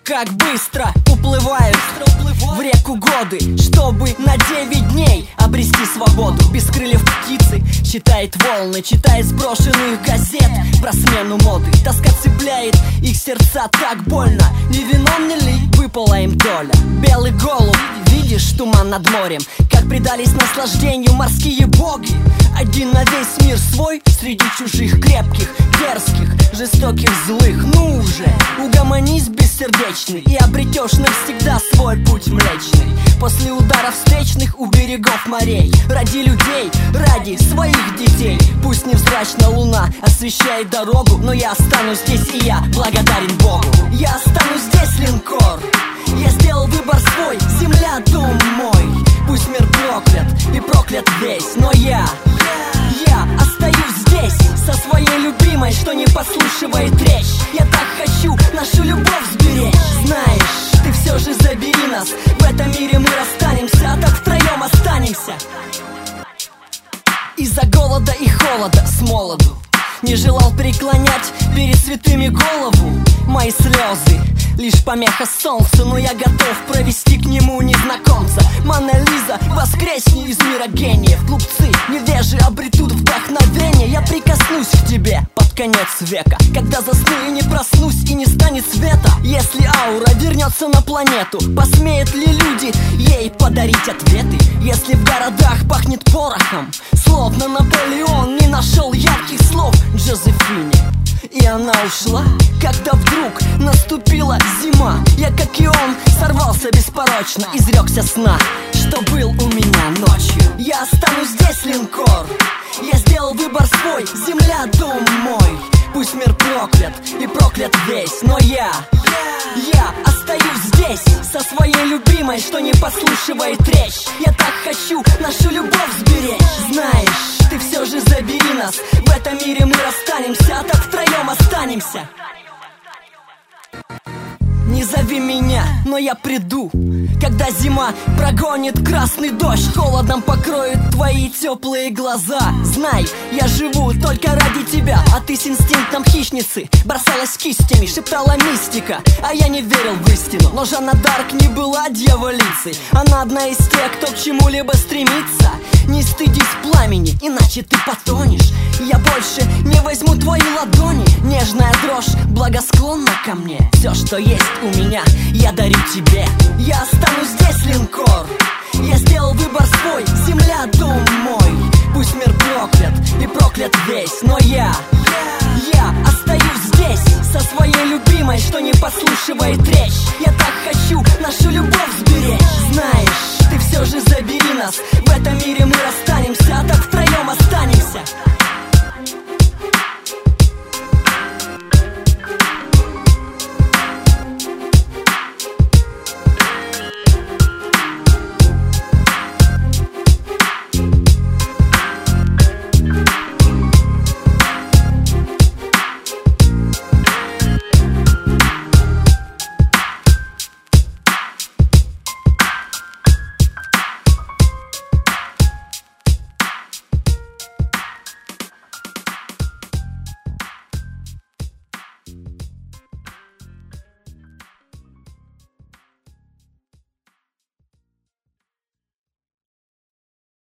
как быстро уплывают в реку годы, чтобы на 9 дней обрести свободу. Без крыльев птицы читает волны, читает сброшенных газет про смену моды. Тоска цепляет их сердца так больно. Невиновна ли выпала им доля? Белый голубь, видишь туман над морем, как предались наслаждению морские боги. Один на весь мир свой среди чужих, крепких, дерзких, жестоких, злых. Ну уже, угомонись, бессердечный, и обретешь навсегда свой путь млечный. После ударов встречных у берегов морей, ради людей, ради своих детей. Пусть невзрачна луна освещает дорогу, но я останусь здесь, и я благодарен Богу. Я останусь здесь, линкор. Я сделал выбор свой, земля, дом мой. Пусть мир проклят и проклят весь, но я остаюсь здесь со своей любимой, что не послушивает речь. Я так хочу нашу любовь сберечь. Знаешь, ты все же забери нас, в этом мире мы расстанемся, а так втроем останемся. Из-за голода и холода с молоду не желал преклонять перед святыми голову. Мои слезы лишь помеха солнцу, но я готов провести к нему незнакомца. Мона Лиза, воскресни из мира гениев. Глупцы, невежи обретут вдохновение. Я прикоснусь к тебе под конец века, когда засну и не проснусь, и не станет света. Если аура вернется на планету, посмеют ли люди ей подарить ответы? Если в городах пахнет порохом, словно Наполеон не нашел ярких слов Джозефине, и она ушла, когда вдруг наступила зима. Я, как и он, сорвался беспорочно, изрекся сна, что был у меня ночью. Я останусь здесь, линкор. Я сделал выбор свой, земля, дом мой. Пусть мир проклят и проклят весь, но я остаюсь здесь со своей любимой, что не послушивает речь. Я так хочу нашу любовь сберечь. Знаешь, ты все же забери нас, в этом мире мы расстанемся, а так втроем останемся. Не зови меня, но я приду, когда зима прогонит красный дождь, холодом покроет твои теплые глаза. Знай, я живу только ради тебя, а ты с инстинктом хищницы бросалась кистями, шептала мистика, а я не верил в истину. Но Жанна Дарк не была дьяволицей, она одна из тех, кто к чему-либо стремится. Не стыдись пламени, иначе ты потонешь. Я больше не возьму твои ладони. Нежная дрожь благосклонна ко мне. Все, что есть у меня, я дарю тебе. Я останусь здесь, линкор. Я сделал выбор свой, земля, дом мой. Пусть мир проклят и проклят весь, но я остаюсь здесь со своей любимой, что не послушивает речь. Я так хочу нашу любовь сберечь. Знаешь, ты все же забери нас, в этом мире мы расстанемся, а так втроем останемся.